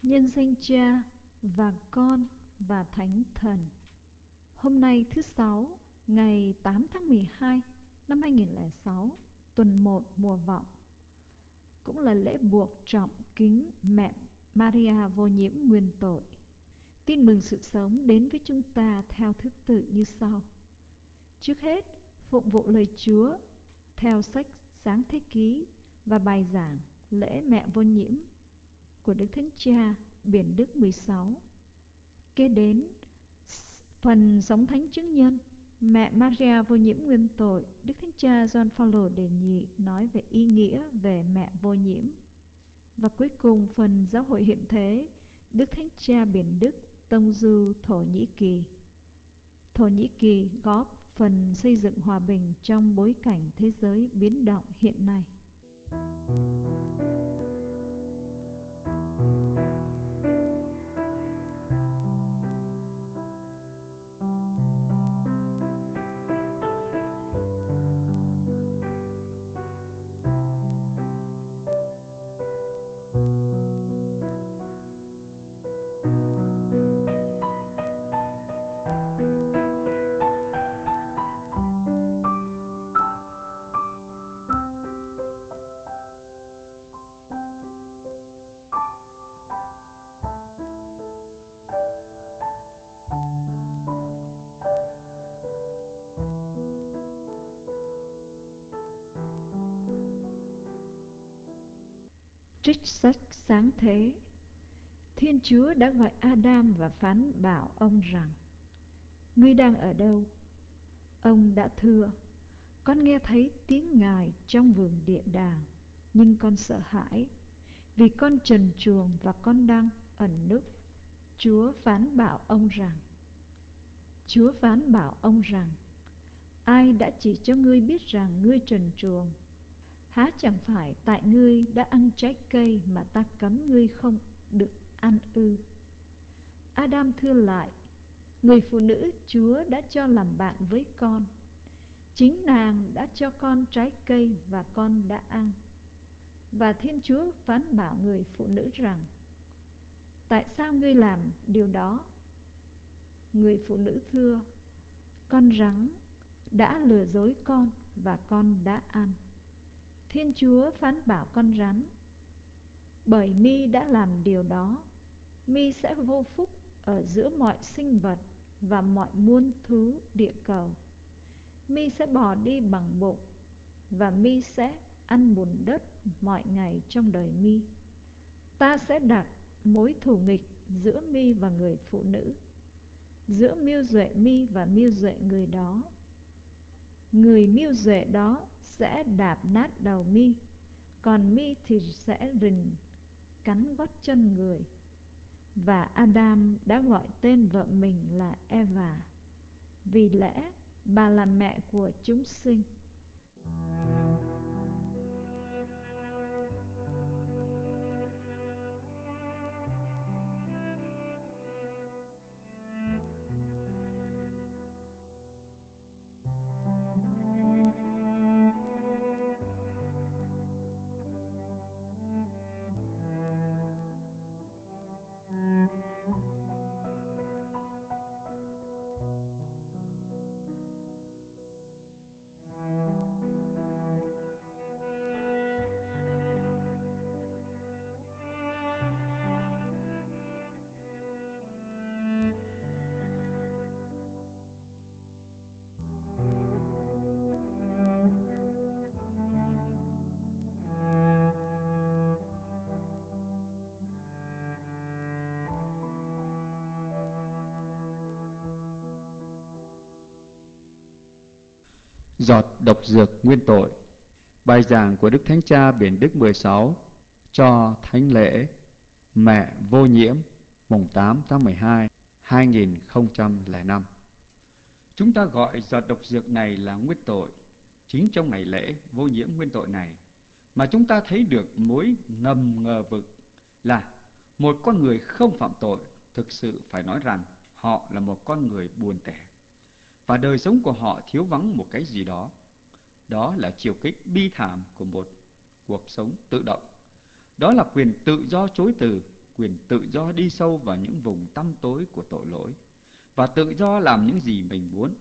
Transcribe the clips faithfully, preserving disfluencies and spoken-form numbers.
nhân danh Cha và Con và Thánh Thần. Hôm nay thứ Sáu, ngày tám tháng mười hai năm hai nghìn không trăm lẻ sáu, tuần một mùa vọng, cũng là lễ buộc trọng kính mẹ Maria vô nhiễm nguyên tội. Tin mừng sự sống đến với chúng ta theo thứ tự như sau. Trước hết, phụng vụ lời Chúa theo sách Sáng Thế Ký và bài giảng lễ mẹ vô nhiễm của Đức Thánh Cha Biển Đức mười sáu. Kế đến phần sống thánh chứng nhân mẹ Maria vô nhiễm nguyên tội. Đức Thánh Cha Gioan Phaolô đệ nhị nói về ý nghĩa về mẹ vô nhiễm. Và cuối cùng phần giáo hội hiện thế Đức Thánh Cha Biển Đức tông du Thổ Nhĩ Kỳ. Thổ Nhĩ Kỳ góp phần xây dựng hòa bình trong bối cảnh thế giới biến động hiện nay. Trích sách Sáng Thế. Thiên Chúa đã gọi Adam và phán bảo ông rằng: Ngươi đang ở đâu? Ông đã thưa: Con nghe thấy tiếng Ngài trong vườn địa đàng, nhưng con sợ hãi, vì con trần truồng và con đang ẩn núp. Chúa phán bảo ông rằng Chúa phán bảo ông rằng Ai đã chỉ cho ngươi biết rằng ngươi trần truồng? Há chẳng phải tại ngươi đã ăn trái cây mà ta cấm ngươi không được ăn ư? Adam thưa lại: Người phụ nữ Chúa đã cho làm bạn với con, chính nàng đã cho con trái cây và con đã ăn. Và Thiên Chúa phán bảo người phụ nữ rằng: Tại sao ngươi làm điều đó? Người phụ nữ thưa: Con rắn đã lừa dối con và con đã ăn. Thiên Chúa phán bảo con rắn: Bởi mi đã làm điều đó, mi sẽ vô phúc ở giữa mọi sinh vật và mọi muôn thú địa cầu. Mi sẽ bò đi bằng bụng, và mi sẽ ăn bùn đất mọi ngày trong đời mi. Ta sẽ đặt mối thù nghịch giữa mi và người phụ nữ, giữa mưu duệ mi và mưu duệ người đó. Người mưu duệ đó sẽ đạp nát đầu mi, còn mi thì sẽ rình cắn gót chân người. Và Adam đã gọi tên vợ mình là Eva, vì lẽ bà là mẹ của chúng sinh. Giọt độc dược nguyên tội. Bài giảng của Đức Thánh Cha Biển Đức mười sáu cho thánh lễ mẹ vô nhiễm mùng tám tháng mười hai hai nghìn không trăm lẻ năm. Chúng ta gọi giọt độc dược này là nguyên tội. Chính trong ngày lễ vô nhiễm nguyên tội này mà chúng ta thấy được mối ngầm ngờ vực là một con người không phạm tội thực sự phải nói rằng họ là một con người buồn tẻ, và đời sống của họ thiếu vắng một cái gì đó. Đó là chiều kích bi thảm của một cuộc sống tự động. Đó là quyền tự do chối từ quyền tự do đi sâu vào những vùng tăm tối của tội lỗi và tự do làm những gì mình muốn.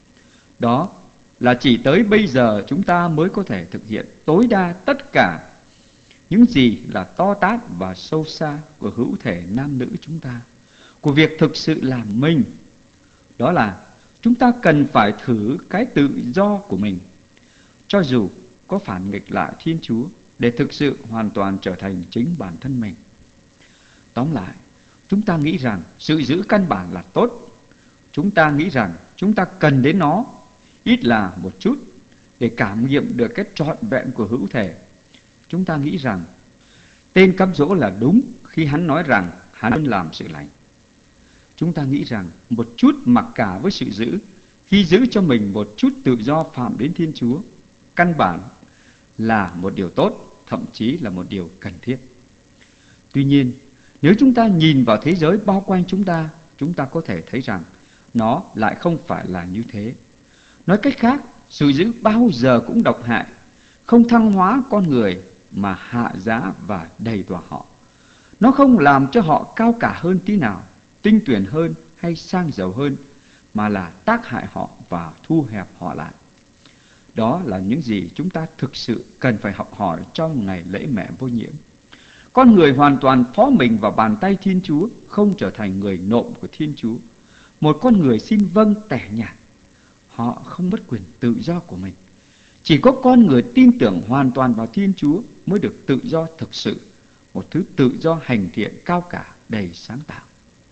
Đó là chỉ tới bây giờ chúng ta mới có thể thực hiện tối đa tất cả những gì là to tát và sâu xa của hữu thể nam nữ chúng ta, của việc thực sự làm mình. Đó là chúng ta cần phải thử cái tự do của mình, cho dù có phản nghịch lại Thiên Chúa, để thực sự hoàn toàn trở thành chính bản thân mình. Tóm lại, chúng ta nghĩ rằng sự giữ căn bản là tốt. Chúng ta nghĩ rằng chúng ta cần đến nó, ít là một chút, để cảm nghiệm được cái trọn vẹn của hữu thể. Chúng ta nghĩ rằng tên cám dỗ là đúng khi hắn nói rằng hắn luôn làm sự lành. Chúng ta nghĩ rằng một chút mặc cả với sự giữ, khi giữ cho mình một chút tự do phạm đến Thiên Chúa, căn bản là một điều tốt, thậm chí là một điều cần thiết. Tuy nhiên, nếu chúng ta nhìn vào thế giới bao quanh chúng ta, chúng ta có thể thấy rằng nó lại không phải là như thế. Nói cách khác, sự giữ bao giờ cũng độc hại, không thăng hóa con người mà hạ giá và đầy đọa họ. Nó không làm cho họ cao cả hơn tí nào, tinh tuyển hơn hay sang giàu hơn, mà là tác hại họ và thu hẹp họ lại. Đó là những gì chúng ta thực sự cần phải học hỏi trong ngày lễ mẹ vô nhiễm. Con người hoàn toàn phó mình vào bàn tay Thiên Chúa, không trở thành người nộm của Thiên Chúa. Một con người xin vâng tẻ nhạt, họ không mất quyền tự do của mình. Chỉ có con người tin tưởng hoàn toàn vào Thiên Chúa mới được tự do thực sự, một thứ tự do hành thiện cao cả đầy sáng tạo.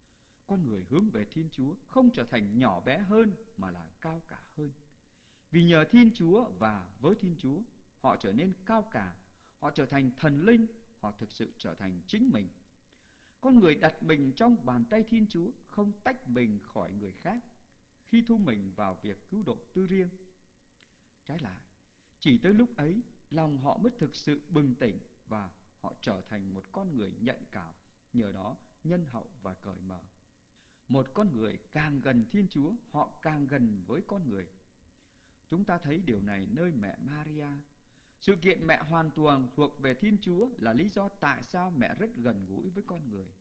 Con người hướng về Thiên Chúa không trở thành nhỏ bé hơn mà là cao cả hơn. Vì nhờ Thiên Chúa và với Thiên Chúa, họ trở nên cao cả, họ trở thành thần linh, họ thực sự trở thành chính mình. Con người đặt mình trong bàn tay Thiên Chúa, không tách mình khỏi người khác khi thu mình vào việc cứu độ tư riêng. Trái lại, chỉ tới lúc ấy, lòng họ mới thực sự bừng tỉnh và họ trở thành một con người nhạy cảm, nhờ đó nhân hậu và cởi mở. Một con người càng gần Thiên Chúa, họ càng gần với con người. Chúng ta thấy điều này nơi mẹ Maria. Sự kiện mẹ hoàn toàn thuộc về Thiên Chúa là lý do tại sao mẹ rất gần gũi với con người.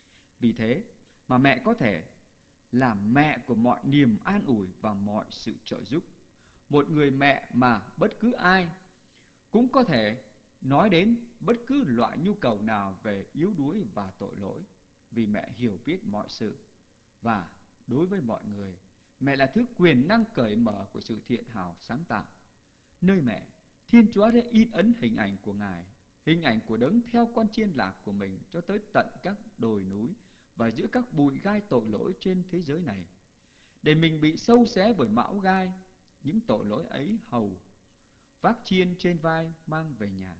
Vì thế mà mẹ có thể là mẹ của mọi niềm an ủi và mọi sự trợ giúp. Một người mẹ mà bất cứ ai cũng có thể nói đến bất cứ loại nhu cầu nào về yếu đuối và tội lỗi, vì mẹ hiểu biết mọi sự. Và đối với mọi người, mẹ là thứ quyền năng cởi mở của sự thiện hảo sáng tạo. Nơi mẹ, Thiên Chúa đã in ấn hình ảnh của Ngài, hình ảnh của đấng theo con chiên lạc của mình cho tới tận các đồi núi và giữa các bụi gai tội lỗi trên thế giới này. Để mình bị sâu xé bởi mão gai, những tội lỗi ấy hầu vác chiên trên vai mang về nhà.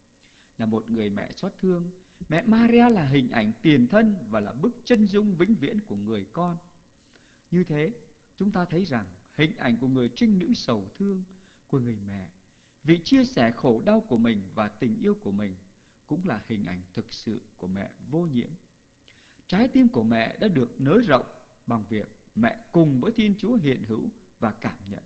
Là một người mẹ xót thương, mẹ Maria là hình ảnh tiền thân và là bức chân dung vĩnh viễn của người con. Như thế, chúng ta thấy rằng hình ảnh của người trinh nữ sầu thương, của người mẹ, vì chia sẻ khổ đau của mình và tình yêu của mình, cũng là hình ảnh thực sự của mẹ vô nhiễm. Trái tim của mẹ đã được nới rộng bằng việc mẹ cùng với Thiên Chúa hiện hữu và cảm nhận.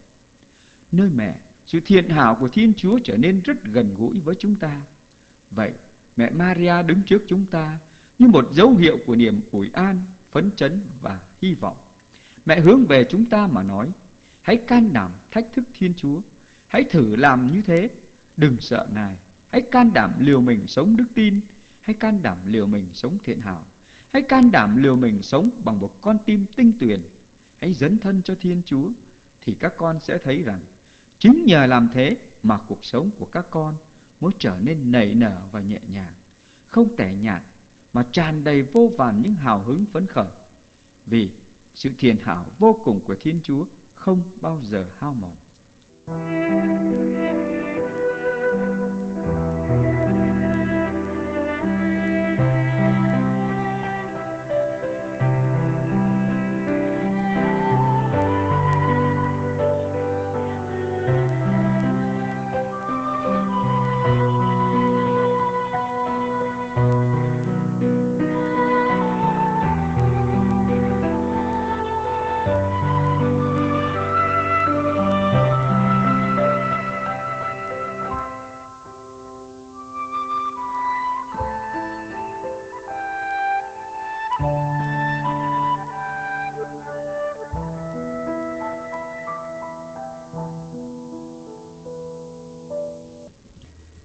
Nơi mẹ, sự thiện hảo của Thiên Chúa trở nên rất gần gũi với chúng ta. Vậy, mẹ Maria đứng trước chúng ta như một dấu hiệu của niềm ủi an, phấn chấn và hy vọng. Mẹ hướng về chúng ta mà nói: hãy can đảm thách thức Thiên Chúa, hãy thử làm như thế, đừng sợ Ngài. Hãy can đảm liều mình sống đức tin, hãy can đảm liều mình sống thiện hảo, hãy can đảm liều mình sống bằng một con tim tinh tuyền. Hãy dấn thân cho Thiên Chúa, thì các con sẽ thấy rằng chính nhờ làm thế mà cuộc sống của các con mới trở nên nảy nở và nhẹ nhàng, không tẻ nhạt mà tràn đầy vô vàn những hào hứng phấn khởi. Vì sự thiện hảo vô cùng của Thiên Chúa không bao giờ hao mòn.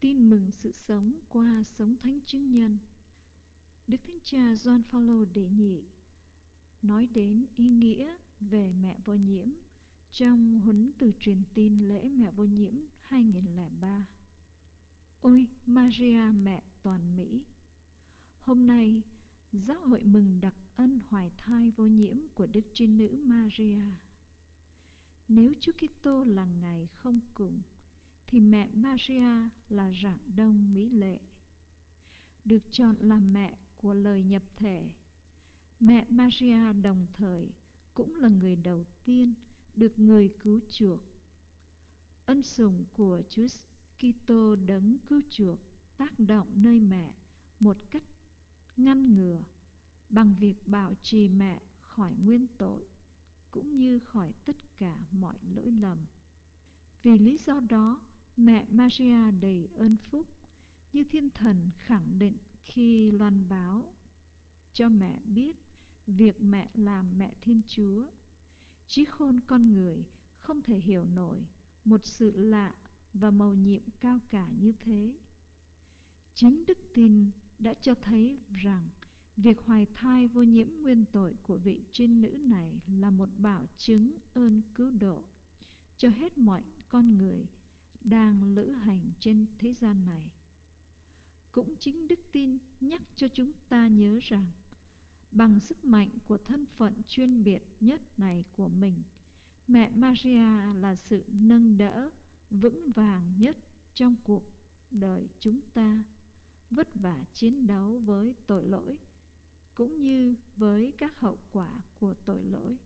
tin mừng sự sống qua sống thánh chứng nhân. Đức Thánh Cha Gioan Phaolô đệ nhị nói đến ý nghĩa về mẹ vô nhiễm trong huấn từ truyền tin lễ mẹ vô nhiễm hai nghìn không trăm lẻ ba. Ôi Maria mẹ toàn Mỹ! Hôm nay, giáo hội mừng đặc ân hoài thai vô nhiễm của Đức Trinh Nữ Maria. Nếu Chúa Kitô là ngày không cùng, thì mẹ Maria là rạng đông mỹ lệ. Được chọn làm mẹ của lời nhập thể, mẹ Maria đồng thời cũng là người đầu tiên được người cứu chuộc. Ân sủng của Chúa Kitô đấng cứu chuộc tác động nơi mẹ một cách ngăn ngừa bằng việc bảo trì mẹ khỏi nguyên tội cũng như khỏi tất cả mọi lỗi lầm. Vì lý do đó, mẹ Maria đầy ơn phúc, như thiên thần khẳng định khi loan báo cho mẹ biết việc mẹ làm mẹ Thiên Chúa. Trí khôn con người không thể hiểu nổi một sự lạ và mầu nhiệm cao cả như thế. Chính đức tin đã cho thấy rằng việc hoài thai vô nhiễm nguyên tội của vị trinh nữ này là một bảo chứng ơn cứu độ cho hết mọi con người đang lữ hành trên thế gian này. Cũng chính đức tin nhắc cho chúng ta nhớ rằng bằng sức mạnh của thân phận chuyên biệt nhất này của mình, mẹ Maria là sự nâng đỡ vững vàng nhất trong cuộc đời chúng ta, vất vả chiến đấu với tội lỗi cũng như với các hậu quả của tội lỗi.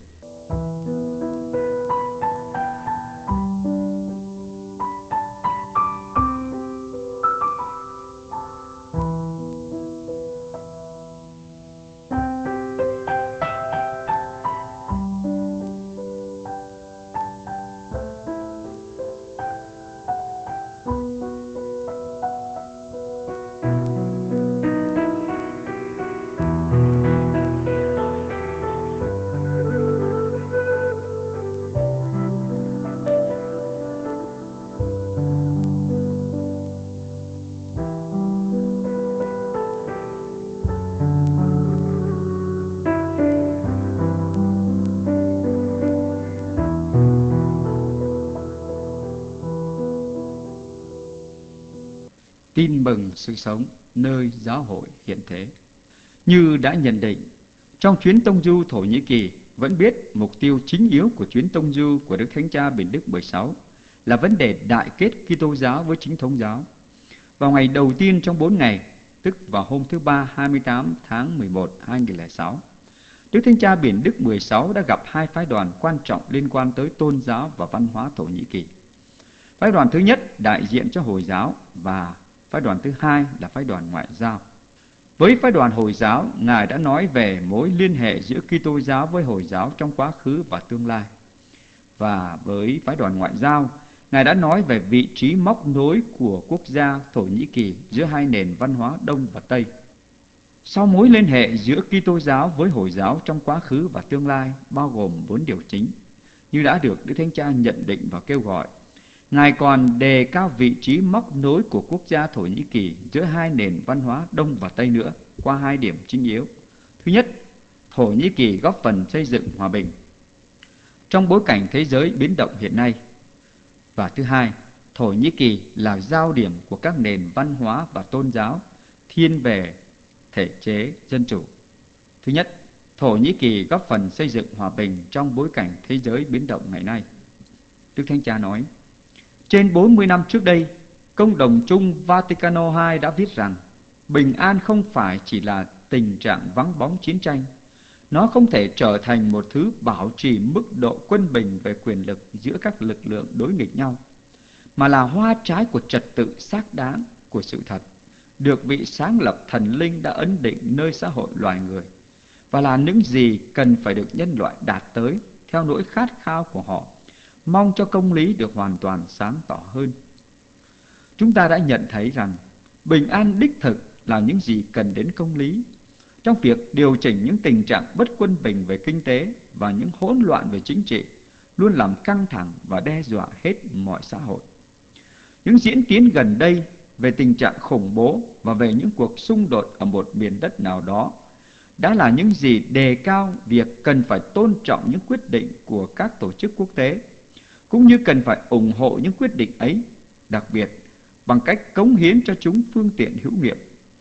Tin mừng sự sống nơi giáo hội hiện thế. Như đã nhận định, trong chuyến tông du Thổ Nhĩ Kỳ, vẫn biết mục tiêu chính yếu của chuyến tông du của Đức Thánh Cha Benedict đệ mười sáu là vấn đề đại kết Kitô giáo với chính thống giáo. Vào ngày đầu tiên trong bốn ngày, tức vào hôm thứ Ba hai mươi tám tháng mười một năm hai nghìn không trăm lẻ sáu, Đức Thánh Cha Benedict đệ mười sáu đã gặp hai phái đoàn quan trọng liên quan tới tôn giáo và văn hóa Thổ Nhĩ Kỳ. Phái đoàn thứ nhất đại diện cho Hồi giáo và phái đoàn thứ hai là phái đoàn ngoại giao. Với phái đoàn Hồi giáo, Ngài đã nói về mối liên hệ giữa Kitô giáo với Hồi giáo trong quá khứ và tương lai. Và với phái đoàn ngoại giao, Ngài đã nói về vị trí móc nối của quốc gia Thổ Nhĩ Kỳ giữa hai nền văn hóa Đông và Tây. Sau mối liên hệ giữa Kitô giáo với Hồi giáo trong quá khứ và tương lai bao gồm bốn điều chính, như đã được Đức Thánh Cha nhận định và kêu gọi, Ngài còn đề cao vị trí móc nối của quốc gia Thổ Nhĩ Kỳ giữa hai nền văn hóa Đông và Tây nữa qua hai điểm chính yếu. Thứ nhất, Thổ Nhĩ Kỳ góp phần xây dựng hòa bình trong bối cảnh thế giới biến động hiện nay. Và thứ hai, Thổ Nhĩ Kỳ là giao điểm của các nền văn hóa và tôn giáo thiên về thể chế dân chủ. Thứ nhất, Thổ Nhĩ Kỳ góp phần xây dựng hòa bình trong bối cảnh thế giới biến động ngày nay. Đức Thánh Cha nói, trên bốn mươi năm trước đây, Công đồng chung Vaticano hai đã viết rằng bình an không phải chỉ là tình trạng vắng bóng chiến tranh. Nó không thể trở thành một thứ bảo trì mức độ quân bình về quyền lực giữa các lực lượng đối nghịch nhau, mà là hoa trái của trật tự xác đáng của sự thật, được vị sáng lập thần linh đã ấn định nơi xã hội loài người, và là những gì cần phải được nhân loại đạt tới theo nỗi khát khao của họ, mong cho công lý được hoàn toàn sáng tỏ hơn. Chúng ta đã nhận thấy rằng bình an đích thực là những gì cần đến công lý trong việc điều chỉnh những tình trạng bất quân bình về kinh tế và những hỗn loạn về chính trị luôn làm căng thẳng và đe dọa hết mọi xã hội. Những diễn tiến gần đây về tình trạng khủng bố và về những cuộc xung đột ở một miền đất nào đó đã là những gì đề cao việc cần phải tôn trọng những quyết định của các tổ chức quốc tế, cũng như cần phải ủng hộ những quyết định ấy, đặc biệt bằng cách cống hiến cho chúng phương tiện hữu hiệu,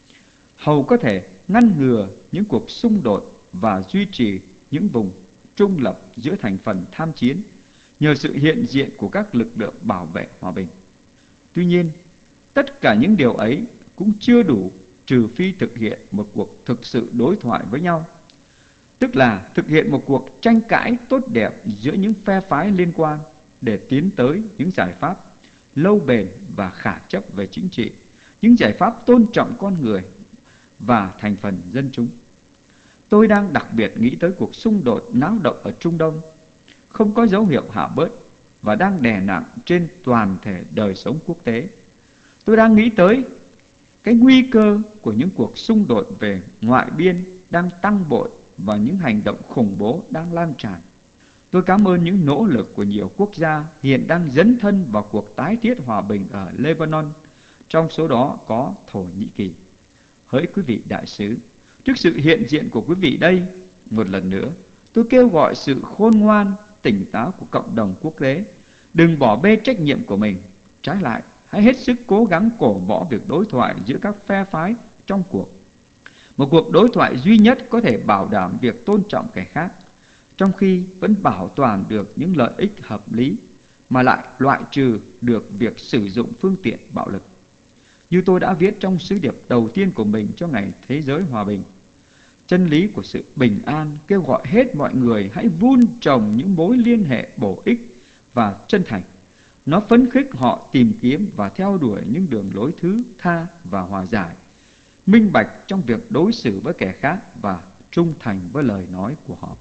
hầu có thể ngăn ngừa những cuộc xung đột và duy trì những vùng trung lập giữa thành phần tham chiến nhờ sự hiện diện của các lực lượng bảo vệ hòa bình. Tuy nhiên, tất cả những điều ấy cũng chưa đủ trừ phi thực hiện một cuộc thực sự đối thoại với nhau, tức là thực hiện một cuộc tranh cãi tốt đẹp giữa những phe phái liên quan để tiến tới những giải pháp lâu bền và khả chấp về chính trị, những giải pháp tôn trọng con người và thành phần dân chúng. Tôi đang đặc biệt nghĩ tới cuộc xung đột náo động ở Trung Đông, không có dấu hiệu hạ bớt và đang đè nặng trên toàn thể đời sống quốc tế. Tôi đang nghĩ tới cái nguy cơ của những cuộc xung đột về ngoại biên đang tăng bội và những hành động khủng bố đang lan tràn. Tôi cảm ơn những nỗ lực của nhiều quốc gia hiện đang dấn thân vào cuộc tái thiết hòa bình ở Lebanon, trong số đó có Thổ Nhĩ Kỳ. Hỡi quý vị đại sứ, trước sự hiện diện của quý vị đây, một lần nữa, tôi kêu gọi sự khôn ngoan, tỉnh táo của cộng đồng quốc tế. Đừng bỏ bê trách nhiệm của mình. Trái lại, hãy hết sức cố gắng cổ võ việc đối thoại giữa các phe phái trong cuộc. Một cuộc đối thoại duy nhất có thể bảo đảm việc tôn trọng kẻ khác, trong khi vẫn bảo toàn được những lợi ích hợp lý, mà lại loại trừ được việc sử dụng phương tiện bạo lực. Như tôi đã viết trong sứ điệp đầu tiên của mình cho Ngày Thế giới Hòa bình, chân lý của sự bình an kêu gọi hết mọi người hãy vun trồng những mối liên hệ bổ ích và chân thành. Nó phấn khích họ tìm kiếm và theo đuổi những đường lối thứ tha và hòa giải, minh bạch trong việc đối xử với kẻ khác và trung thành với lời nói của họ.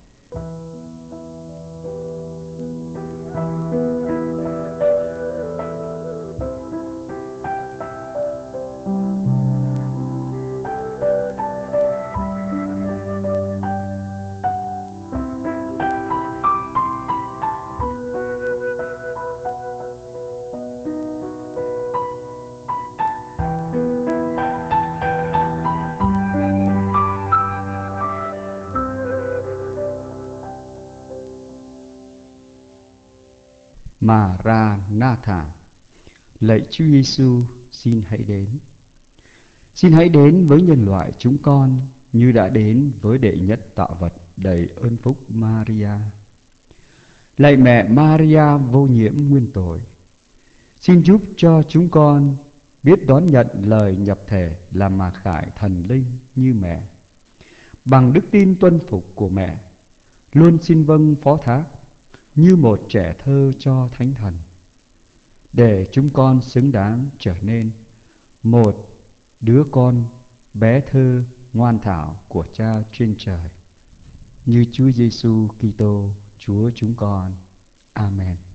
Maranatha, lạy Chúa Giêsu, xin hãy đến. Xin hãy đến với nhân loại chúng con như đã đến với đệ nhất tạo vật đầy ơn phúc Maria. Lạy mẹ Maria vô nhiễm nguyên tội, xin giúp cho chúng con biết đón nhận lời nhập thể làm mặc khải thần linh như mẹ. Bằng đức tin tuân phục của mẹ, luôn xin vâng phó thác như một trẻ thơ cho Thánh Thần, để chúng con xứng đáng trở nên một đứa con bé thơ ngoan thảo của Cha trên trời, như Chúa Giêsu Kitô Chúa chúng con. Amen.